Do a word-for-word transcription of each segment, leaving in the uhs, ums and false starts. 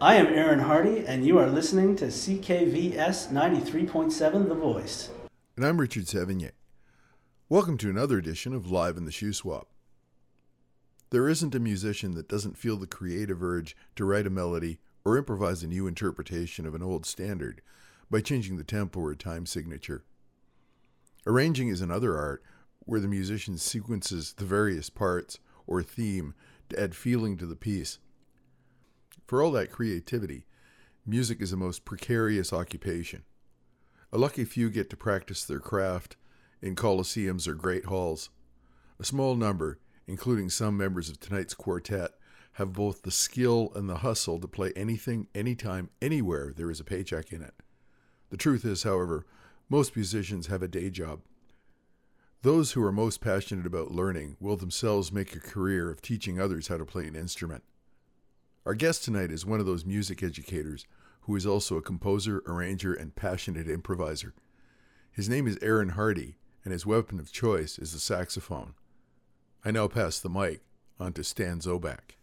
I am Aaron Hardy, and you are listening to C K V S ninety-three point seven The Voice. And I'm Richard Sevigny. Welcome to another edition of Live in the Shoe Swap. There isn't a musician that doesn't feel the creative urge to write a melody or improvise a new interpretation of an old standard by changing the tempo or time signature. Arranging is another art where the musician sequences the various parts or theme to add feeling to the piece. For all that creativity, music is the most precarious occupation. A lucky few get to practice their craft in coliseums or great halls. A small number, including some members of tonight's quartet, have both the skill and the hustle to play anything, anytime, anywhere there is a paycheck in it. The truth is, however, most musicians have a day job. Those who are most passionate about learning will themselves make a career of teaching others how to play an instrument. Our guest tonight is one of those music educators who is also a composer, arranger, and passionate improviser. His name is Aaron Hardy, and his weapon of choice is the saxophone. I now pass the mic on to Stan Zobak.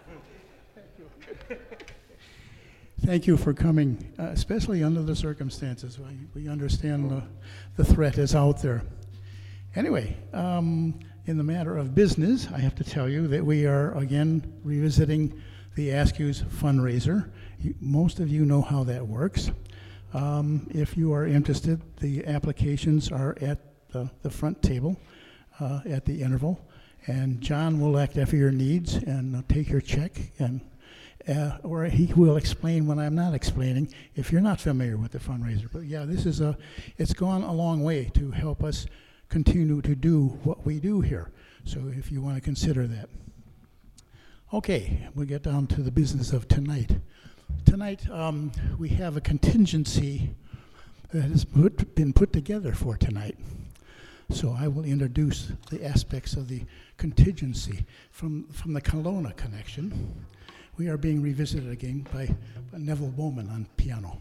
Thank you for coming, uh, especially under the circumstances. We, we understand the, the threat is out there. Anyway, um, in the matter of business, I have to tell you that we are again revisiting the Askews fundraiser. You, most of you know how that works. Um, if you are interested, the applications are at the, the front table uh, at the interval, and John will act after your needs and uh, take your check, and uh, or he will explain when I'm not explaining if you're not familiar with the fundraiser. But yeah, this is a, it's gone a long way to help us continue to do what we do here. So if you want to consider that. Okay, we get down to the business of tonight. Tonight, um, we have a contingency that has put, been put together for tonight. So I will introduce the aspects of the contingency from, from the Kelowna connection. We are being revisited again by, by Neville Bowman on piano.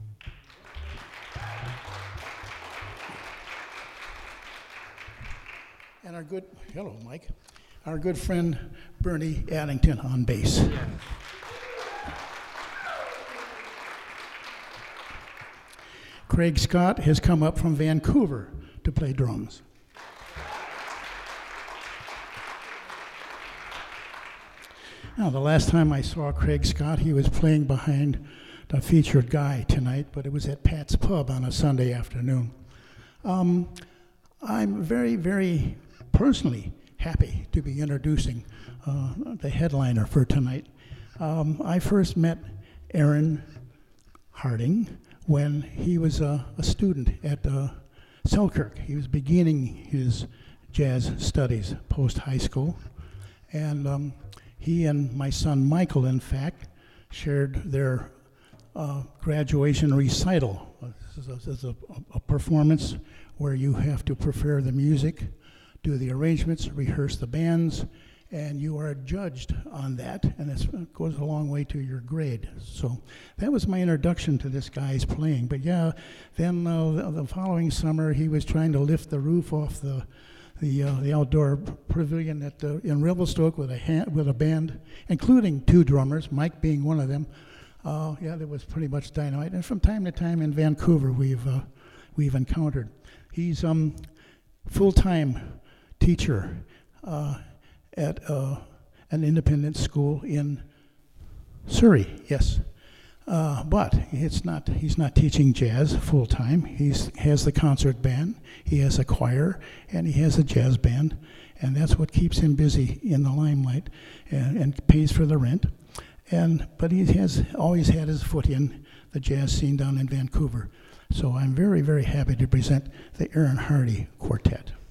And our good, hello Mike, our good friend Bernie Addington on bass. Yeah. Craig Scott has come up from Vancouver to play drums. Now, the last time I saw Craig Scott, he was playing behind the featured guy tonight, but it was at Pat's Pub on a Sunday afternoon. Um, I'm very, very personally happy to be introducing uh, the headliner for tonight. Um, I first met Aaron Harding when he was a, a student at uh, Selkirk. He was beginning his jazz studies post-high school, and um, he and my son Michael, in fact, shared their uh, graduation recital. This is, a, this is a, a performance where you have to prepare the music, do the arrangements, rehearse the bands, and you are judged on that, and it goes a long way to your grade. So that was my introduction to this guy's playing. But yeah, then uh, the, the following summer, he was trying to lift the roof off the the uh, the outdoor pavilion at uh, in Revelstoke with a hand, with a band, including two drummers, Mike being one of them. Uh, yeah, that was pretty much dynamite. And from time to time in Vancouver, we've uh, we've encountered. He's um full-time teacher uh, at uh, an independent school in Surrey, yes. Uh, but it's not. He's not teaching jazz full-time. He has the concert band, he has a choir, and he has a jazz band, and that's what keeps him busy in the limelight and, and pays for the rent. And But he has always had his foot in the jazz scene down in Vancouver. So I'm very, very happy to present the Aaron Hardy Quartet.